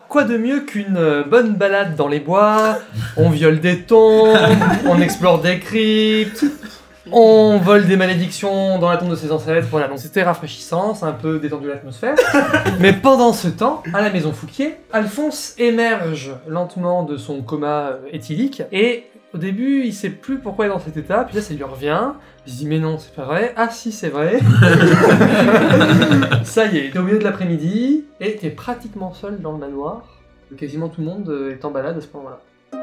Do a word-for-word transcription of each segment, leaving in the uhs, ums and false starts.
quoi de mieux qu'une bonne balade dans les bois? On viole des tombes, on explore des cryptes, on vole des malédictions dans la tombe de ses ancêtres. Voilà, donc c'était rafraîchissant, c'est un peu détendu l'atmosphère. Mais pendant ce temps, à la maison Fouquier, Alphonse émerge lentement de son coma éthylique et au début, il sait plus pourquoi il est dans cet état, puis là ça lui revient. Il se dit mais non, c'est pas vrai. Ah si, c'est vrai. Ça y est, t'es au milieu de l'après-midi et t'es pratiquement seul dans le manoir. Quasiment tout le monde est en balade à ce moment-là.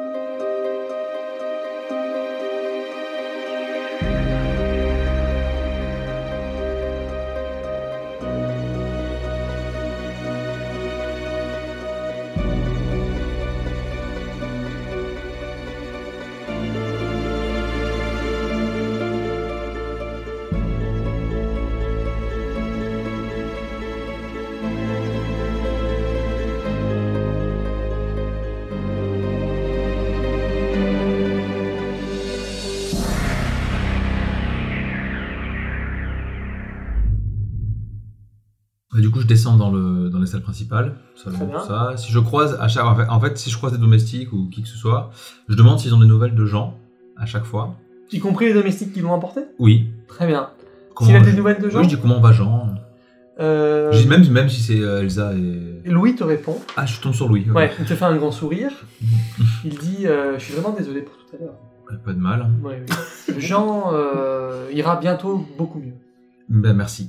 Du coup, je descends dans, le, dans les salles principales, salon, tout ça. Si je croise, à chaque, en fait, si je croise des domestiques ou qui que ce soit, je demande s'ils ont des nouvelles de gens, à chaque fois. Y compris les domestiques qui l'ont emporté ? Oui. Très bien. Comment S'il a je... des nouvelles de gens ? Oui, je dis comment va Jean. Euh... Je dis même, même si c'est euh, Elsa et... Louis te répond. Ah, je tombe sur Louis. Okay. Ouais, il te fait un grand sourire. Il dit euh, « Je suis vraiment désolé pour tout à l'heure. » Pas de mal. Ouais, oui. Jean euh, ira bientôt beaucoup mieux. Ben merci.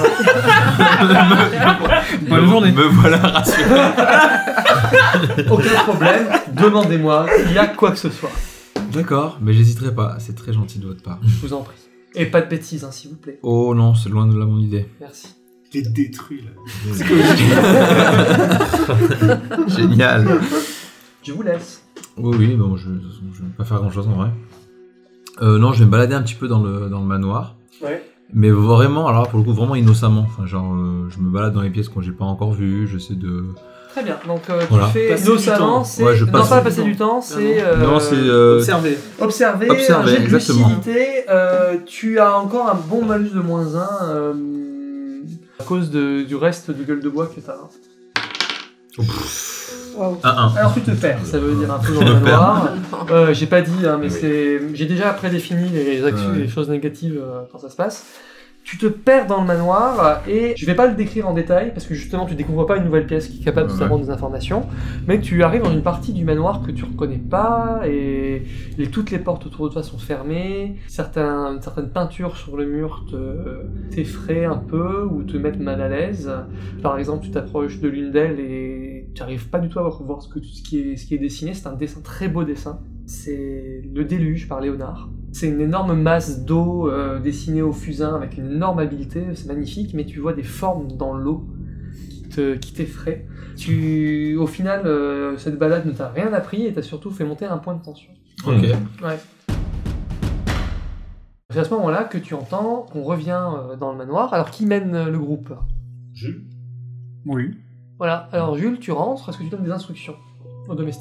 Bonne journée. Me voilà rassuré. Aucun problème, demandez-moi s'il y a quoi que ce soit. D'accord, mais j'hésiterai pas, c'est très gentil de votre part. Je vous en prie. Et pas de bêtises, hein, s'il vous plaît. Oh non, c'est loin de là mon idée. Merci. Il est détruit là. Génial. Je vous laisse. Oui, oui, bon, je ne vais pas faire grand chose en vrai. Euh, non, je vais me balader un petit peu dans le, dans le manoir. Ouais. Mais vraiment, alors pour le coup, vraiment innocemment. Enfin, genre, euh, je me balade dans les pièces que j'ai pas encore vues, j'essaie de... Très bien, donc euh, tu voilà. fais passer innocemment, c'est... Ouais, je non passe pas du passer du temps, c'est... Euh... Non, c'est... Euh... Observer. Observer, Observer, un jet de exactement. lucidité, euh, tu as encore un bon malus de moins un euh, à cause de, du reste de gueule de bois que t'as. Wow. un un. Alors tu te perds, ça veut dire un peu dans le manoir. Euh, j'ai pas dit, hein, mais c'est... j'ai déjà prédéfini les actions, Ouais. les choses négatives euh, quand ça se passe. Tu te perds dans le manoir et je vais pas le décrire en détail parce que justement tu découvres pas une nouvelle pièce qui est capable de Ouais. t'apprendre des informations, mais tu arrives dans une partie du manoir que tu reconnais pas et les, toutes les portes autour de toi sont fermées, certains, certaines peintures sur le mur te, t'effraient un peu ou te mettent mal à l'aise. Par exemple, tu t'approches de l'une d'elles et tu n'arrives pas du tout à voir ce, que, ce, qui est, ce qui est dessiné. C'est un dessin, très beau dessin. C'est le déluge par Léonard. C'est une énorme masse d'eau euh, dessinée au fusain avec une énorme habileté, c'est magnifique, mais tu vois des formes dans l'eau qui, te, qui t'effraient. Tu, au final, euh, cette balade ne t'a rien appris et t'a surtout fait monter un point de tension. Ok. Ouais. C'est à ce moment-là que tu entends qu'on revient euh, dans le manoir. Alors, qui mène euh, le groupe ? Jules. Oui. Voilà. Alors, Jules, tu rentres. Est-ce que tu donnes des instructions aux domestiques ?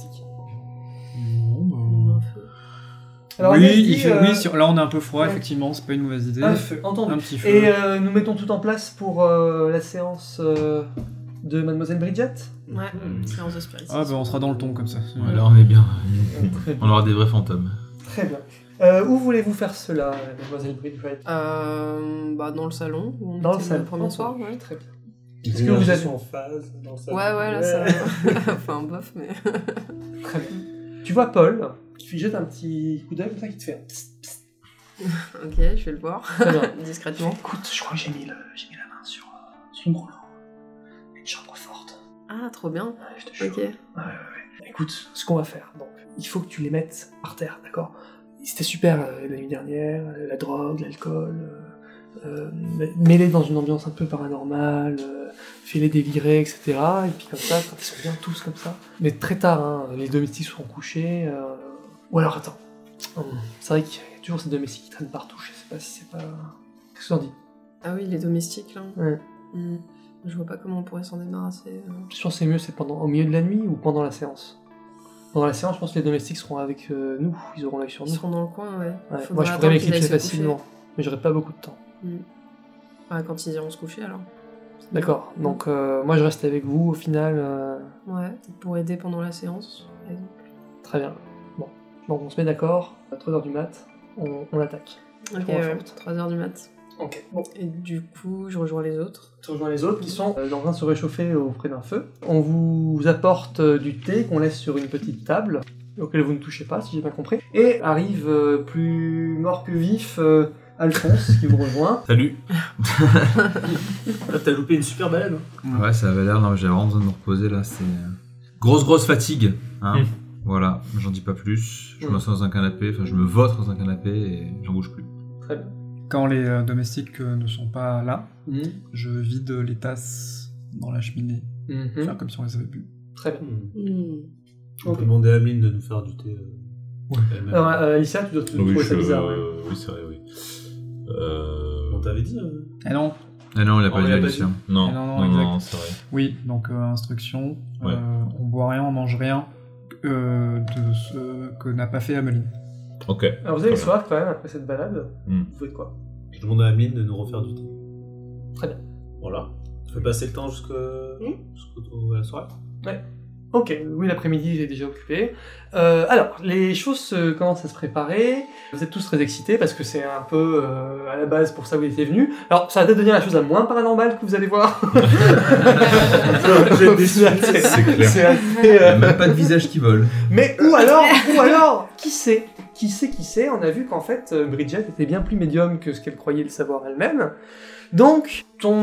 Alors, oui, Agnès dit, il fait, euh, oui sur- là on est un peu froid, ouais. effectivement, c'est pas une mauvaise idée. Un feu, entendu. Un petit feu. Et euh, nous mettons tout en place pour euh, la séance euh, de Mademoiselle Bridget. Ouais, séance de spiritisme. Ah bah on sera dans le ton comme ça. Ouais, là on est bien. Très bien. On aura des vrais fantômes. Très bien. Euh, où voulez-vous faire cela, Mademoiselle Bridget ? Euh, bah dans le salon, où on Dans le était salon. le premier soir, ouais. Très bien. Les Est-ce que vous énergies avez- sont en phase dans le salon. Ouais, ouais, là ça enfin bof, mais... Très bien. Tu vois Paul qui lui jette un petit coup d'œil comme ça qui te fait un psst, psst. Ok, je vais le voir, Très bien. discrètement. Écoute, je crois que j'ai mis, le, j'ai mis la main sur, euh, sur une rouleau. Une chambre forte. Ah, trop bien. Ouais, je te jure. Ok. Ouais, ouais, ouais. Écoute, ce qu'on va faire, donc, il faut que tu les mettes par terre, d'accord ? C'était super euh, la nuit dernière, euh, la drogue, l'alcool, euh, euh, mêlés dans une ambiance un peu paranormale, euh, fais-les délirer, et cetera. Et puis comme ça, quand ils sont bien tous comme ça. Mais très tard, hein, les domestiques seront couchés. Euh... Ou alors, attends. Hum, c'est vrai qu'il y a toujours ces domestiques qui traînent partout, je sais pas si c'est pas... Qu'est-ce que t'en dis ? Ah oui, les domestiques, là. Ouais. Hmm. Je vois pas comment on pourrait s'en débarrasser. euh. Je pense que c'est mieux, c'est pendant, au milieu de la nuit ou pendant la séance ? Pendant la séance, je pense que les domestiques seront avec euh, nous, ils auront l'œil sur Ils nous. seront dans le coin, ouais. Ouais. Faudra Moi, je attendre pourrais qu'ils aillent m'éclipser se coucher. facilement, mais j'aurais pas beaucoup de temps. Hmm. Ouais, quand ils iront se coucher, alors. D'accord. Donc euh, moi je reste avec vous au final. euh, Ouais, peut-être pour aider pendant la séance, par exemple. Très bien. Bon. Donc on se met d'accord. À trois heures du mat, on, on attaque. Ok, Je m'en ouais, short. trois heures du mat. Ok. Bon. Et du coup, je rejoins les autres. Tu rejoins les autres qui sont euh, en train de se réchauffer auprès d'un feu. On vous apporte euh, du thé qu'on laisse sur une petite table, auquel vous ne touchez pas, si j'ai bien compris. Et arrive euh, plus mort que vif euh, Alphonse qui vous rejoint. Salut. Ah, t'as loupé une super balade. hein. Ouais, ça avait l'air. Non, mais j'avais vraiment besoin de me reposer là. C'est euh, grosse, grosse fatigue. Hein. Mm. Voilà, j'en dis pas plus. Je Mm. m'assois dans un canapé, enfin, je me vautre dans un canapé et j'en bouge plus. Très bien. Quand les euh, domestiques euh, ne sont pas là, Mhm. je vide les tasses dans la cheminée, Mhm. faire comme si on les avait bu. Très bien. Hmm. On Ok. peut demander à Ameline de nous faire du thé. euh, elle-même. Alors, euh, Alicia, tu dois te Oui, trouver je- ça bizarre. ouais. euh, oui, c'est vrai, oui. Euh... On t'avait dit. euh, Eh non, Ah non, il a Oh, pas il dit a pas Alicia. Non, Ah non, non, non, non, exact. c'est vrai. oui, donc euh, instruction, Ouais. euh, on boit rien, on mange rien euh, de ce que n'a pas fait Ameline. Ok. Alors vous avez Très soif quand même après cette balade. Hmm. Vous faites quoi? Je demande à Ameline de nous refaire du thé. Très bien. Voilà. Tu fais passer le temps jusqu'à jusqu'au la soirée. Ok, oui, l'après-midi, j'ai déjà occupé. Euh, alors, les choses euh, commencent à se préparer. Vous êtes tous très excités parce que c'est un peu, euh, à la base, pour ça que vous étiez venus. Alors, ça va peut-être devenir la chose la moins paranormale que vous allez voir. J'ai déçu. C'est C'est clair. c'est assez, Il y euh, a même pas de visage qui vole. Mais ou alors, ou alors, qui sait Qui sait, qui sait On a vu qu'en fait, euh, Bridget était bien plus médium que ce qu'elle croyait le savoir elle-même. Donc, ton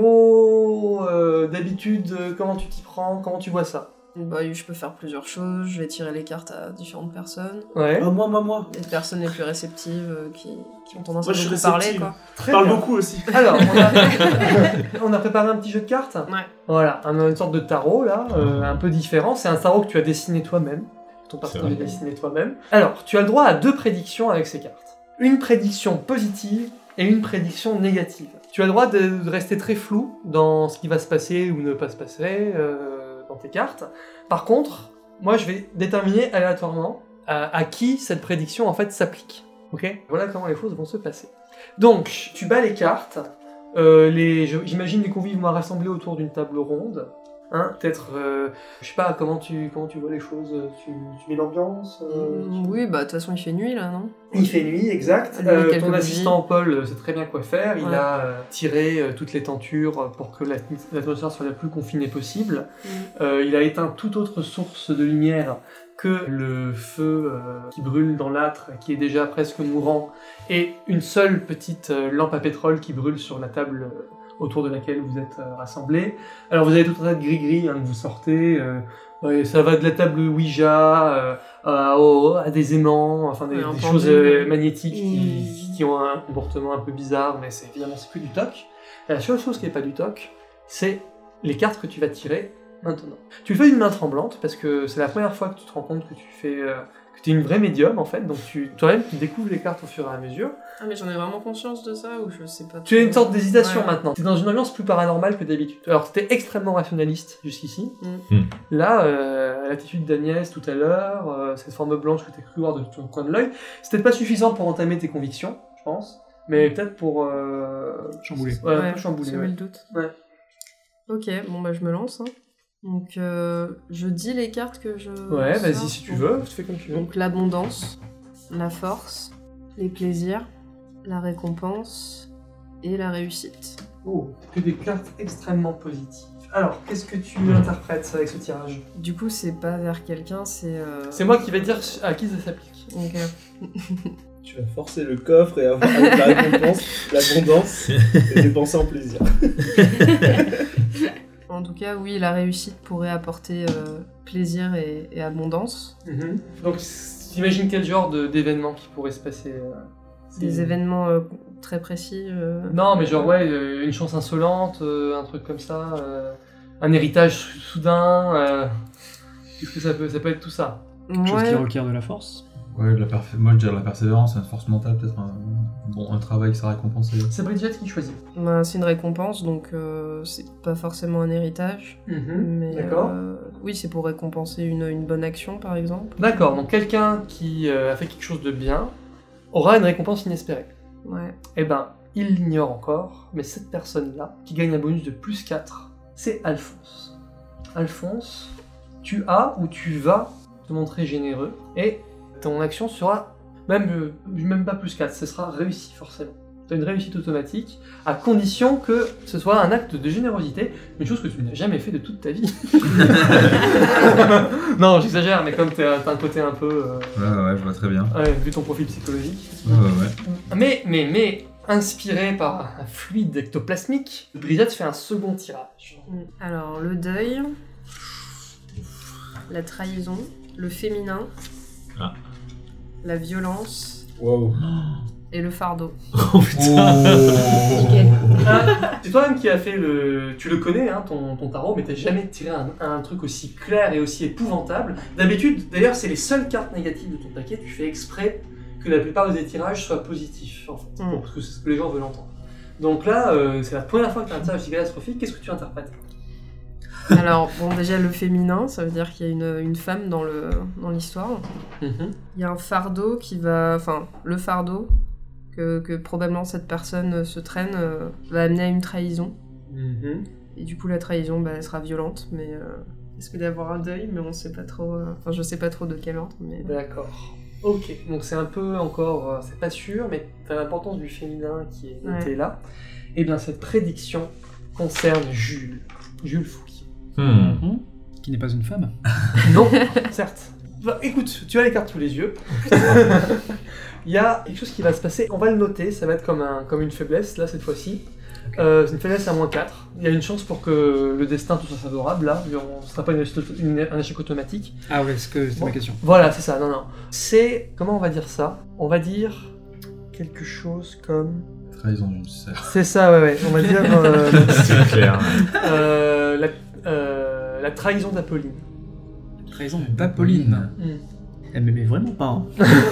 numéro euh, d'habitude, euh, comment tu t'y prends Comment tu vois ça? Bah, je peux faire plusieurs choses. Je vais tirer les cartes à différentes personnes. Ouais. Ah, moi, moi, moi. Les personnes les plus réceptives euh, qui, qui ont tendance Moi, à je suis beaucoup parler, réceptive. quoi. Très Je parle bien. beaucoup aussi. Alors, on a... on a préparé un petit jeu de cartes. Ouais. Voilà, un- une sorte de tarot là, euh, un peu différent. C'est un tarot que tu as dessiné toi-même. Ton personnage C'est est vrai. dessiné toi-même. Alors, tu as le droit à deux prédictions avec ces cartes. Une prédiction positive et une prédiction négative. Tu as le droit de, de rester très flou dans ce qui va se passer ou ne pas se passer euh, dans tes cartes. Par contre, moi je vais déterminer aléatoirement à, à qui cette prédiction en fait s'applique. Ok ? Voilà comment les choses vont se passer. Donc, tu bats les cartes. Euh, les, je- j'imagine les convives vont rassembler autour d'une table ronde. Hein, peut-être, euh, je sais pas, comment tu, comment tu vois les choses, tu, tu mets l'ambiance euh, Mm, Oui, bah, de toute façon, il fait nuit, là, non? Il fait nuit, exact. Allumer Euh, quelques ton bougies. assistant Paul euh, sait très bien quoi faire. Il Ouais. a euh, tiré euh, toutes les tentures pour que la- l'atmosphère soit la plus confinée possible. Mm. Euh, il a éteint toute autre source de lumière que le feu euh, qui brûle dans l'âtre, qui est déjà presque mourant, et une seule petite euh, lampe à pétrole qui brûle sur la table euh, autour de laquelle vous êtes euh, rassemblés. Alors vous avez tout un tas de gris-gris hein, que vous sortez. euh, ouais, ça va de la table Ouija euh, à, au- à des aimants, enfin des, Ouais, un des pendule, choses euh, ouais. magnétiques qui, Mm. qui ont un comportement un peu bizarre, mais c'est évidemment c'est que du toc. Et la seule chose qui n'est pas du toc, c'est les cartes que tu vas tirer maintenant. Tu le fais d'une main tremblante parce que c'est la première fois que tu te rends compte que tu fais euh, que tu es une vraie médium en fait, donc tu toi-même tu découvres les cartes au fur et à mesure. Ah, mais j'en ai vraiment conscience de ça, ou je sais pas. Tu as une trop. sorte d'hésitation Ouais. maintenant. Tu es dans une ambiance plus paranormale que d'habitude. Alors tu étais extrêmement rationaliste jusqu'ici. Mm. Mm. Là, euh, à l'attitude d'Agnès tout à l'heure, euh, cette forme blanche que tu as cru voir de ton coin de l'œil, c'est peut-être pas suffisant pour entamer tes convictions, je pense, mais peut-être pour euh... Chambouler. Ouais, un Ouais, peu chambouler. semer ouais. le doute. Ouais. Ok, bon bah je me lance. hein. Donc euh, je dis les cartes que je. Ouais, vas-y sors. si tu Donc- veux, tu fais comme tu veux. Donc l'abondance, la force, les plaisirs, la récompense et la réussite. Oh, que des cartes extrêmement positives. Alors, qu'est-ce que tu interprètes avec ce tirage? Du coup, c'est pas vers quelqu'un, c'est. euh, C'est moi qui vais dire à qui ça s'applique. Ok. Tu vas forcer le coffre et avoir avec la récompense, l'abondance et dépenser en plaisir. En tout cas, oui, la réussite pourrait apporter euh, plaisir et, et abondance. Mhm. Donc, t'imagines quel genre de- d'événement qui pourrait se passer euh, Des si- événements euh, très précis. euh, Non, mais genre, ouais, euh, une chance insolente, euh, un truc comme ça, euh, un héritage sou- soudain. euh, Qu'est-ce que ça peut, ça peut être tout ça? Quelque chose Ouais. qui requiert de la force. Ouais, de la perf- moi je dirais de la persévérance, une force mentale, peut-être un, bon, un travail qui sera récompensé. C'est Bridget qui choisit. Bah, c'est une récompense, donc euh, c'est pas forcément un héritage. Mais, D'accord. euh, oui, c'est pour récompenser une, une bonne action, par exemple. D'accord, donc quelqu'un qui euh, a fait quelque chose de bien aura une récompense inespérée. Ouais. Eh ben, il l'ignore encore, mais cette personne-là, qui gagne un bonus de plus quatre, c'est Alphonse. Alphonse, tu as ou tu vas te montrer généreux, et ton action sera même, euh, même pas plus quatre, ce sera réussi forcément. Tu as une réussite automatique, à condition que ce soit un acte de générosité, une chose que tu n'as jamais fait de toute ta vie. Non, j'exagère, mais comme tu as un côté un peu... Euh... Ouais, ouais, je vois très bien. Ouais, vu ton profil psychologique. Ouais, ouais, ouais. Mais, mais, mais, inspiré par un fluide ectoplasmique, Bridget fait un second tirage. Alors, le deuil, la trahison, le féminin, Ah. la violence Waouh. et le fardeau. Oh putain. Nickel. Ah, c'est toi-même qui as fait le... Tu le connais, hein, ton, ton tarot, mais t'as jamais tiré un, un truc aussi clair et aussi épouvantable. D'habitude, d'ailleurs, c'est les seules cartes négatives de ton paquet, tu fais exprès que la plupart des tirages soient positifs, en fait, Mm. bon, parce que c'est ce que les gens veulent entendre. Donc là, euh, c'est la première fois que tu as un tirage aussi catastrophique, qu'est-ce que tu interprètes? Alors, bon, déjà, le féminin, ça veut dire qu'il y a une, une femme dans le dans l'histoire. Mhm. Il y a un fardeau qui va... Enfin, le fardeau, que, que probablement cette personne se traîne, euh, va amener à une trahison. Mhm. Et du coup, la trahison, bah, elle sera violente, mais... Euh, risque d'avoir un deuil, mais on sait pas trop... euh, Enfin, je sais pas trop de quel ordre, mais... D'accord. Ok, donc c'est un peu encore, euh, c'est pas sûr, mais t'as l'importance du féminin qui est noté Ouais. là. Et bien cette prédiction concerne Jules, Jules Fouquier. Hmm. Qui n'est pas une femme. Non, certes. Bah, écoute, tu as les cartes sous les yeux. Il y a quelque chose qui va se passer, on va le noter, ça va être comme, un, comme une faiblesse, là, cette fois-ci. Euh, c'est une faiblesse à moins quatre. Il y a une chance pour que le destin tout soit favorable, là. Ce ne sera pas une, une- un échec automatique. Ah ouais, c'est que- c'est Bon. ma question. Voilà, c'est ça, non, non. C'est, comment on va dire ça? On va dire quelque chose comme... Trahison d'une sœur. C'est ça, ouais, ouais. On va dire euh, C'est clair. euh, la, euh, la trahison d'Apolline. Trahison d'Apolline. Mm. Elle m'aimait vraiment pas. Hein.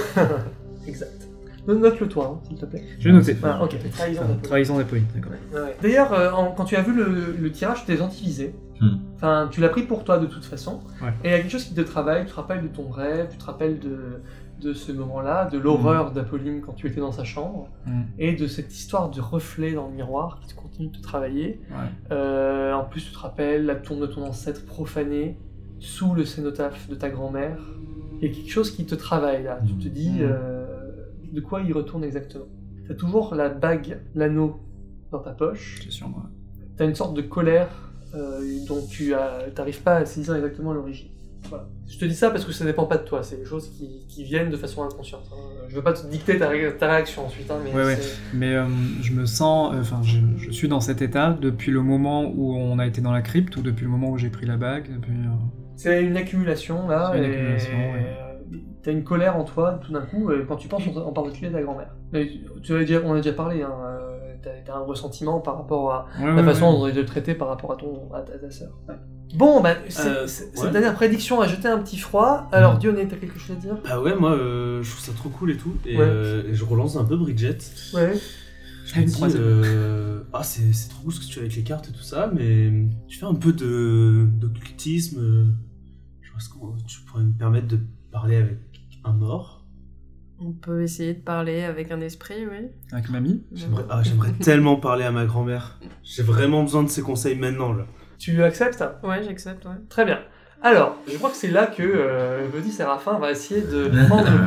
Exact. Note-le toi, hein, s'il te plaît. Je vais noter. Ah, ok, trahison d'Apolline. Trahison d'Apolline, d'accord. Ouais, ouais. D'ailleurs, euh, en- quand tu as vu le, le tirage, tu t'es antivisé. Hmm. Enfin, tu l'as pris pour toi de toute façon. Ouais. Et il y a quelque chose qui te travaille, tu te rappelles de ton rêve, tu te rappelles de, de ce moment-là, de l'horreur d'Apolline quand tu étais dans sa chambre, Mm. et de cette histoire de reflet dans le miroir qui te continue de te travailler. Ouais. Euh, en plus, tu te rappelles la tombe de ton ancêtre profanée sous le cénotaphe de ta grand-mère. Il y a quelque chose qui te travaille là. Tu te dis Mm. euh, de quoi il retourne exactement. Tu as toujours la bague, l'anneau dans ta poche. C'est sur moi. Tu as une sorte de colère euh, dont tu n'arrives pas à saisir exactement l'origine. Voilà. Je te dis ça parce que ça dépend pas de toi, c'est des choses qui, qui viennent de façon inconsciente. Hein. Je veux pas te dicter ta, ré- ta réaction ensuite, hein, mais Ouais, ouais. c'est- Mais euh, je me sens, enfin, je, je suis dans cet état depuis le moment où on a été dans la crypte ou depuis le moment où j'ai pris la bague. Depuis, euh, c'est une accumulation là. C'est une et- accumulation, ouais. euh, T'as une colère en toi tout d'un coup euh, quand tu penses en, en particulier à ta grand-mère. Mais tu avais déjà, on a déjà parlé, hein, euh, t'as, t'as un ressentiment par rapport à Ouais, la ouais, façon ouais. dont on est traité par rapport à, ton, à ta, ta sœur. Ouais. Bon, bah, c'est- Euh, c'est- ouais. cette dernière prédiction a jeté un petit froid. Alors, Mm. Dionée, t'as quelque chose à dire? Ah ouais, moi euh, je trouve ça trop cool et tout. Et, Ouais. euh, et je relance un peu Bridget. Ouais. Je Ah, me une dis, troisième. euh, ah c'est c'est trop cool ce que tu fais avec les cartes et tout ça, mais tu fais un peu de d'occultisme. euh, Je pense que tu pourrais me permettre de parler avec un mort. On peut essayer de parler avec un esprit, oui. Avec mamie. J'aimerais ah, j'aimerais tellement parler à ma grand-mère. J'ai vraiment besoin de ses conseils maintenant là. Tu acceptes? Ouais, j'accepte, ouais. Très bien. Alors, je crois que c'est là que euh, le petit Séraphin va essayer de prendre le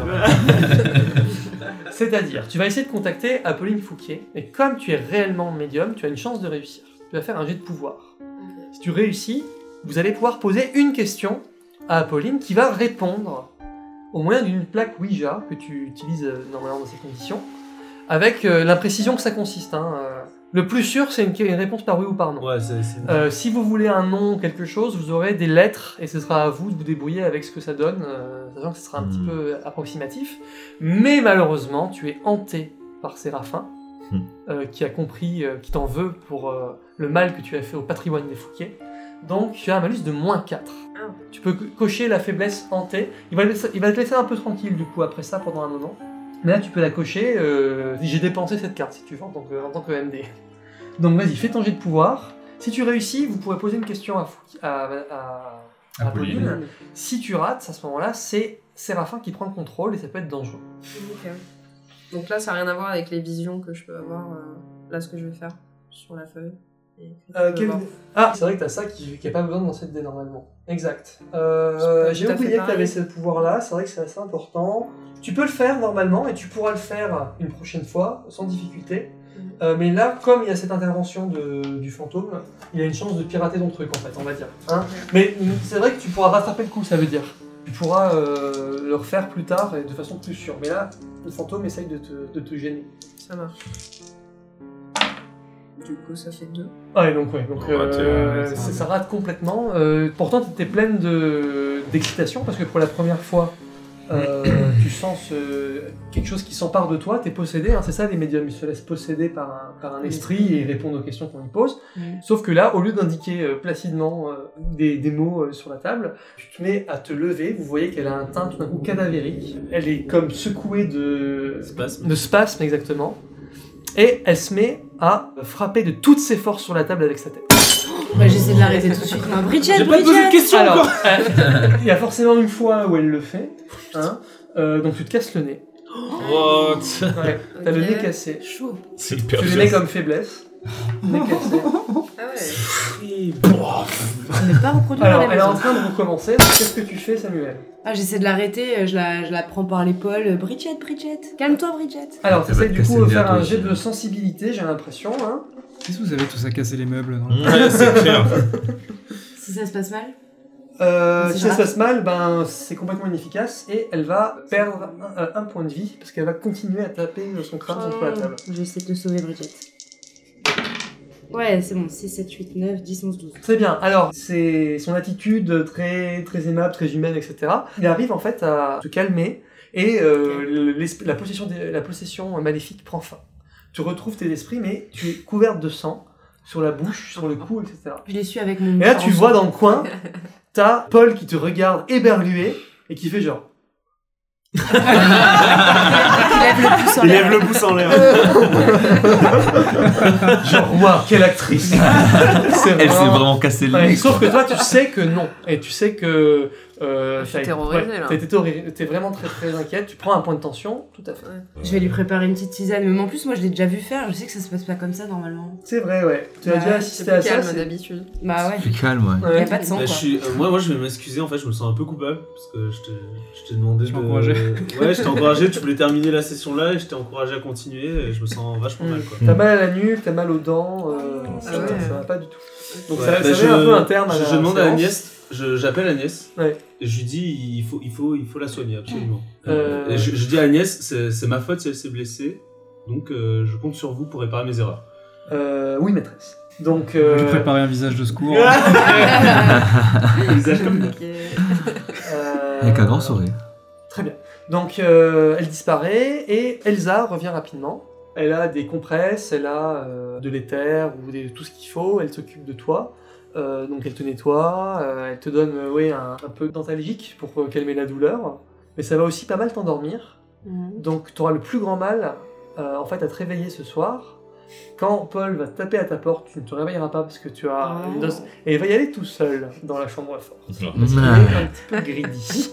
contrôle. C'est-à-dire, tu vas essayer de contacter Apolline Fouquier, et comme tu es réellement médium, tu as une chance de réussir. Tu vas faire un jet de pouvoir. Si tu réussis, vous allez pouvoir poser une question à Apolline qui va répondre au moyen d'une plaque Ouija que tu utilises euh, normalement dans ces conditions, avec euh, l'imprécision que ça consiste. Hein, euh. Le plus sûr, c'est une, une réponse par oui ou par non. Ouais, c'est. c'est- Euh, si vous voulez un nom ou quelque chose, vous aurez des lettres et ce sera à vous de vous débrouiller avec ce que ça donne, euh, sachant que ce sera un Hmm. petit peu approximatif. Mais malheureusement, tu es hanté par Séraphin, Hmm. euh, qui a compris, euh, qui t'en veut pour euh, le mal que tu as fait au patrimoine des Fouquier. Donc tu as un malus de moins quatre. Ah. Tu peux co- cocher la faiblesse hantée. Il va, laisser- il va te laisser un peu tranquille du coup après ça pendant un moment. Mais là tu peux la cocher. euh, j'ai dépensé cette carte si tu veux en tant que, en tant que M D. Donc vas-y, fais ton jet de pouvoir. Si tu réussis, vous pourrez poser une question à, Fouquier- à, à, à Apolline. Apolline. Si tu rates, à ce moment-là, c'est Séraphin qui prend le contrôle et ça peut être dangereux. Ok. Donc là, ça n'a rien à voir avec les visions que je peux avoir. euh, Là, ce que je vais faire sur la feuille. Et que Euh, je peux quel- voir. Ah, c'est vrai que t'as ça qui n'a pas besoin de lancer de dés normalement. Exact. Euh, C'est J'ai pas tout à oublié fait que t'avais pareil. ce pouvoir-là, c'est vrai que c'est assez important. Tu peux le faire normalement et tu pourras le faire une prochaine fois sans difficulté. Mhm. Euh, mais là, comme il y a cette intervention de, du fantôme, il y a une chance de pirater ton truc en fait, on va dire. Hein. Mais mm, c'est vrai que tu pourras rattraper le coup, ça veut dire. Tu pourras euh, le refaire plus tard et de façon plus sûre. Mais là, le fantôme essaye de te, de te gêner. Ça marche. Du coup, ça fait deux. Ouais, donc ouais, donc Ouais, euh, tu- ça, ça rate complètement. Euh, pourtant, tu étais pleine de d'excitation parce que pour la première fois, euh, tu sens ce- quelque chose qui s'empare de toi. T'es possédé, hein, c'est ça, les médiums, ils se laissent posséder par un, par un esprit et ils répondent aux questions qu'on lui pose. Sauf que là, au lieu d'indiquer euh, placidement euh, des, des mots euh, sur la table, tu te mets à te lever. Vous voyez qu'elle a un teint tout d'un coup cadavérique. Elle est comme secouée de Spasme. de spasme exactement. Et elle se met à frapper de toutes ses forces sur la table avec sa tête. Bah, j'essaie de l'arrêter tout de suite. Non, Bridget, J'ai pas posé de Bridget question Alors, encore. euh, il y a forcément une fois où elle le fait, hein, euh, donc tu te casses le nez. What? Ouais, t'as le Ok. nez cassé. Chaud. C'est hyper Tu le mets comme faiblesse. Nez cassé. Ah ouais. On n'est pas reproduit à Alors, la elle est en maison. train de recommencer. donc Qu'est-ce que tu fais, Samuel? Ah, j'essaie de l'arrêter, je la, je la prends par l'épaule. Bridget, Bridget, calme-toi, Bridget. Alors, Ça va t'essayes te du casser coup le de nez à faire toi un aussi, jet de hein. sensibilité, j'ai l'impression. Hein. Qu'est-ce que vous avez tous à casser les meubles dans le- Ouais, c'est clair. Si ça se passe mal. Euh, C'est si ça se grave. passe mal, ben, c'est complètement inefficace et elle va perdre un, euh, un point de vie parce qu'elle va continuer à taper son crâne contre la table. Je vais essayer de te sauver, Bridget. Ouais, c'est bon. six, sept, huit, neuf, dix, onze, douze. Très bien. Alors, c'est son attitude très, très aimable, très humaine, et cetera. Il arrive en fait à te calmer et euh, l'esprit- la, possession des- la possession maléfique prend fin. Tu retrouves tes esprits, mais tu es couverte de sang sur la bouche, sur le cou, et cetera. Je les suis avec mon. Et là, tu vois dans le coin, t'as Paul qui te regarde éberlué et qui fait genre. Il lève le pouce en Il l'air. lève le pouce en l'air. Genre, waouh, quelle actrice! C'est Elle s'est vraiment cassé le Ouais, nez. sauf que toi, tu sais que non. Et tu sais que. Euh, Je suis t'as- terrorisée, ouais, là. T'as été terrorisée, t'es vraiment très très inquiète. Tu prends un point de tension, tout à fait. Je vais lui préparer une petite tisane. Mais en plus, moi, je l'ai déjà vu faire. Je sais que ça se passe pas comme ça normalement. C'est vrai, ouais. Tu as Ouais, déjà C'est assisté plus à ça. calme c'est- d'habitude. Bah ouais. Plus calme, ouais. Ouais. Y a pas de sang, Bah, quoi. je suis, euh, moi, moi, je vais m'excuser. En fait, je me sens un peu coupable parce que je t'ai, je t'ai demandé Tu de. m'as encouragé. Ouais, je t'ai encouragé. Tu voulais terminer la session là et je t'ai encouragé à continuer. Et je me sens vachement mal, quoi. T'as mal à la nuque, t'as mal aux dents, euh, Ah ça, ouais. ça va pas du tout. Donc Ouais, ça, bah, ça je, met un peu un terme à je, la je demande à séance. Agnès. Je, j'appelle Agnès. Ouais. Et je lui dis il faut, il faut, il faut la soigner absolument. Euh, Et je, je dis à Agnès c'est, c'est ma faute si elle s'est blessée. Donc euh, je compte sur vous pour réparer mes erreurs. Euh, oui, maîtresse. Donc. Je vais Euh, lui préparer un visage de secours. Visage comme Ok. euh, Avec un grand sourire. Très bien. Donc euh, elle disparaît et Elsa revient rapidement. Elle a des compresses, elle a euh, de l'éther ou des- tout ce qu'il faut, elle s'occupe de toi. Euh, donc elle te nettoie, euh, elle te donne euh, ouais, un, un peu d'antalgique pour euh, calmer la douleur. Mais ça va aussi pas mal t'endormir. Mhm. Donc tu auras le plus grand mal euh, en fait à te réveiller ce soir. Quand Paul va taper à ta porte, tu ne te réveilleras pas parce que tu as Oh. une dose... Et il va y aller tout seul dans la chambre forte. Parce qu'il Ah. est un petit peu greedy.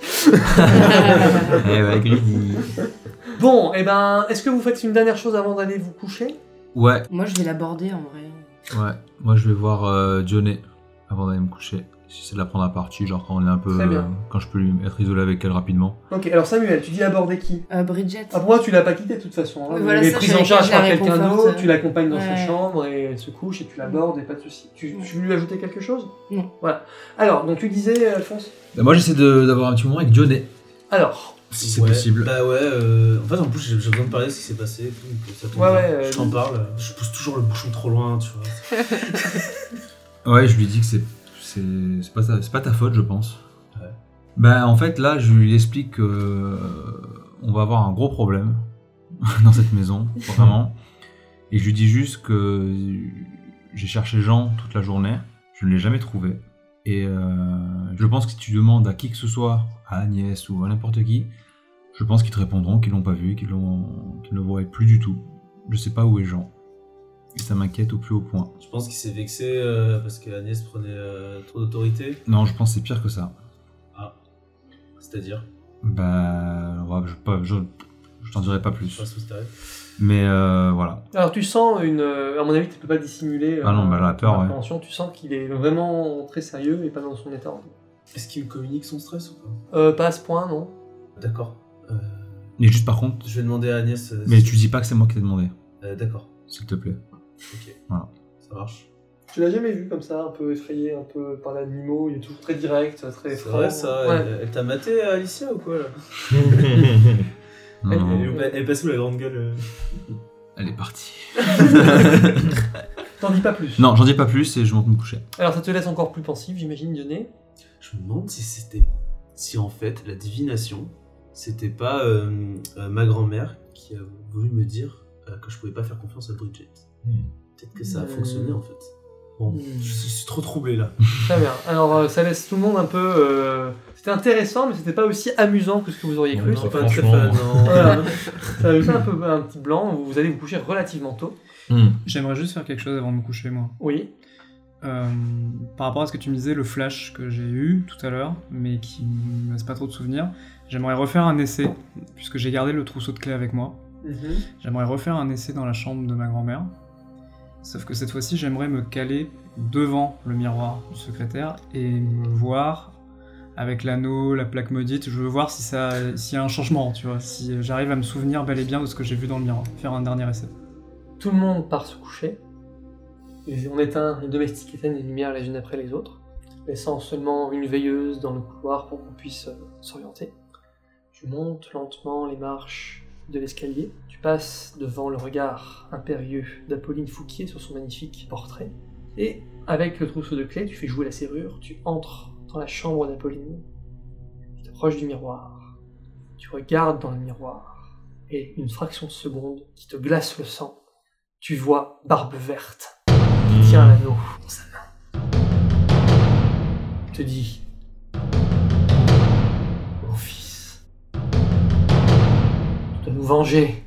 Eh ouais, greedy. Bon, et ben, est-ce que vous faites une dernière chose avant d'aller vous coucher? Ouais, Moi, je vais l'aborder en vrai. ouais. Moi, je vais voir euh, Johnny avant d'aller me coucher. J'essaie de la prendre à partie, genre quand on est un peu. Très bien. euh, quand je peux lui être isolé avec elle rapidement. Ok, alors Samuel, tu dis aborder qui? Euh, Bridget. Ah, pour moi, tu l'as pas quitté de toute façon. Hein. Oui, voilà, elle est ça, prise je en savais charge que je la par quelqu'un réconforte. d'autre, tu l'accompagnes dans sa Ouais. chambre et elle se couche et tu l'abordes et pas de soucis. Tu, tu veux lui ajouter quelque chose? Non. Voilà. Alors, donc tu disais, Alphonse? Bah, moi, j'essaie de- d'avoir un petit moment avec Johnny. Alors, Si c'est Ouais, possible. Bah ouais, euh, en fait en plus j'ai j'ai besoin de parler de ce qui s'est passé et tout, donc ça tombe Ouais, bien. ouais, euh, je t'en parle, je pousse toujours le bouchon trop loin, tu vois. Ouais, je lui dis que c'est c'est c'est pas ta, c'est pas ta faute, je pense. Ouais. Bah en fait là, je lui explique que euh, on va avoir un gros problème dans cette maison, vraiment. Et je lui dis juste que j'ai cherché Jean toute la journée, je ne l'ai jamais trouvé. Et euh, je pense que si tu demandes à qui que ce soit, à Agnès ou à n'importe qui, je pense qu'ils te répondront qu'ils l'ont pas vu, qu'ils l'ont qu'ils ne le voient plus du tout. Je sais pas où est Jean. Et ça m'inquiète au plus haut point. Je pense qu'il s'est vexé euh, parce que Agnès prenait euh, trop d'autorité, Non, je pense que c'est pire que ça. c'est-à-dire. Bah, ouais, je, pas, je, je t'en dirai pas plus. Pas sous stade. Mais euh, voilà. Alors tu sens une... euh, à mon avis, tu peux pas le dissimuler. Ah non, euh, bah, la peur, dans ouais. l'appréhension. Tu sens qu'il est vraiment très sérieux et pas dans son état. Est-ce qu'il me communique son stress ou pas? Euh, pas à ce point, non. D'accord. Euh, Et juste par contre, je vais demander à Agnès. euh, mais si- tu dis pas que c'est moi qui t'ai demandé, Euh, D'accord. s'il te plaît. Ok. Voilà. Ça marche. Tu l'as jamais vu comme ça, un peu effrayé, un peu par l'animaux. Il est toujours très direct, très C'est franc. vrai ça. Ouais. Elle, elle t'a maté, Alicia, ou quoi là? Non, Elle- non, elle- Elle, elle passe où la grande gueule? euh elle est partie. T'en dis pas plus. Non, j'en dis pas plus et je monte me coucher. Alors ça te laisse encore plus pensif, j'imagine, Dionée. Je me demande si c'était. Si en fait, la divination, c'était pas euh, euh, ma grand-mère qui a voulu me dire euh, que je pouvais pas faire confiance à Bridget. Hmm. Peut-être que ça a Hmm. fonctionné en fait. Bon, Hmm. je suis, je suis trop troublé là. Très bien. Alors euh, ça laisse tout le monde un peu... euh, C'était intéressant, mais c'était pas aussi amusant que ce que vous auriez cru. Non, Je suis non, pas très franchement. fan, non. Voilà. Ça a fait un peu un petit blanc. Vous allez vous coucher relativement tôt. Hmm. J'aimerais juste faire quelque chose avant de me coucher, moi. Oui. Euh, par rapport à ce que tu me disais, le flash que j'ai eu tout à l'heure, mais qui me laisse pas trop de souvenirs, j'aimerais refaire un essai, puisque j'ai gardé le trousseau de clés avec moi. Mhm. J'aimerais refaire un essai dans la chambre de ma grand-mère. Sauf que cette fois-ci, j'aimerais me caler devant le miroir du secrétaire et me voir avec l'anneau, la plaque maudite. Je veux voir si ça, s'il y a un changement, tu vois, si j'arrive à me souvenir bel et bien de ce que j'ai vu dans le miroir. Faire un dernier essai. Tout le monde part se coucher. Et on éteint, les domestiques éteignent les lumières les unes après les autres, laissant seulement une veilleuse dans le couloir pour qu'on puisse euh, s'orienter. Tu montes lentement les marches de l'escalier. Tu passes devant le regard impérieux d'Apolline Fouquier sur son magnifique portrait. Et avec le trousseau de clés, tu fais jouer la serrure, tu entres dans la chambre d'Apolline. Tu t'approches du miroir. Tu regardes dans le miroir. Et une fraction de seconde qui te glace le sang, tu vois Barbe Verte qui tient l'anneau dans sa main. Il te dit: mon fils, tu dois nous venger